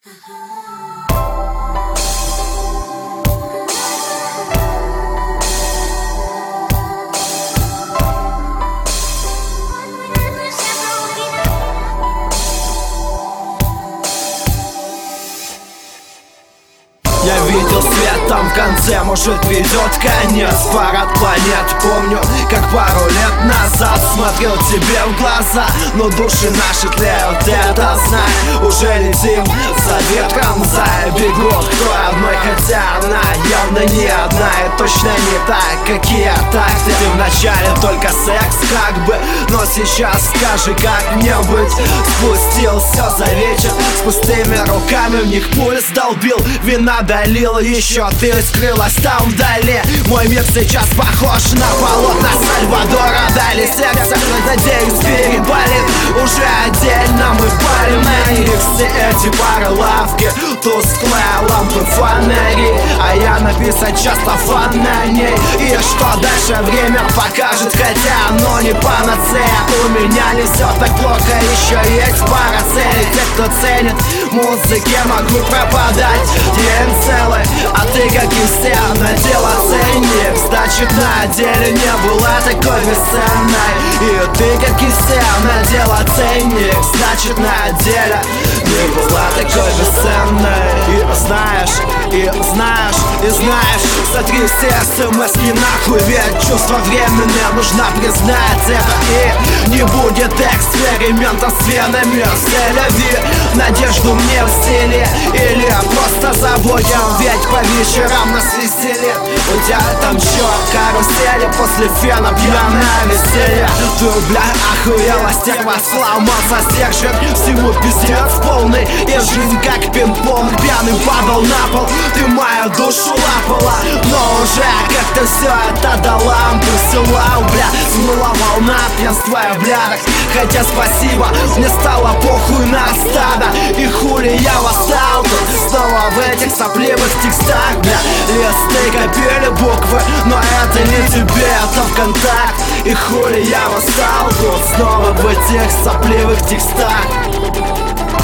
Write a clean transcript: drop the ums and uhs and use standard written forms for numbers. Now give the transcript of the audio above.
Я видел свет там в конце, может ведет конец. Парад планет, помню, как пару лет назад смотрел тебе в глаза, но души наши тлеют, ты это знай. Уже летим за ветром, за бегут кто одной, хотя она явно не одна и точно не так, какие такты. Ты вначале только секс как бы, но сейчас скажи, как мне быть. Спустился за вечер с пустыми руками, в них пульс долбил, вина долил, еще ты скрылась там вдали. Мой мир сейчас похож на полотна Сальвадора Дали. Сердце, надеюсь, переболит. Уже отдельно мы палим на них. Все эти пары лавки, тусклые лампы фонари, а я написать часто фан на ней. И что дальше время покажет, хотя оно не панацея. У меня не все так плохо, еще есть пара целей. Те, кто ценит музыке, могу пропадать. Целый, а ты, как и все, надела ценник. Значит, на деле не была такой бесценной. И ты, как и все, надела ценник. Значит, на деле не была такой бесценной. И знаешь, сотри все смс-ки нахуй, ведь чувство временное, нужно признать это. И не будет экспериментов с венами. Селяви надежду мне в стиле, или просто забудем, ведь по вечерам нас веселит. У тебя там чё, карусели, после фена пьяное веселье. Ты, бля, охуела, стерва, сломался стержень. Всему пиздец полный, и жизнь как пинг-понг. Пьяный падал на пол, ты мою душу лапала, но уже как-то все это до лампы села, бля. Смыла волна пьянства в блядах, хотя спасибо, мне стало похуй на стадо. И хули я восстал тут снова в этих сопливых текстах, бля. Листы копили буквы, но это не тебе, это ВКонтакт. И хули я восстал тут снова в этих сопливых текстах.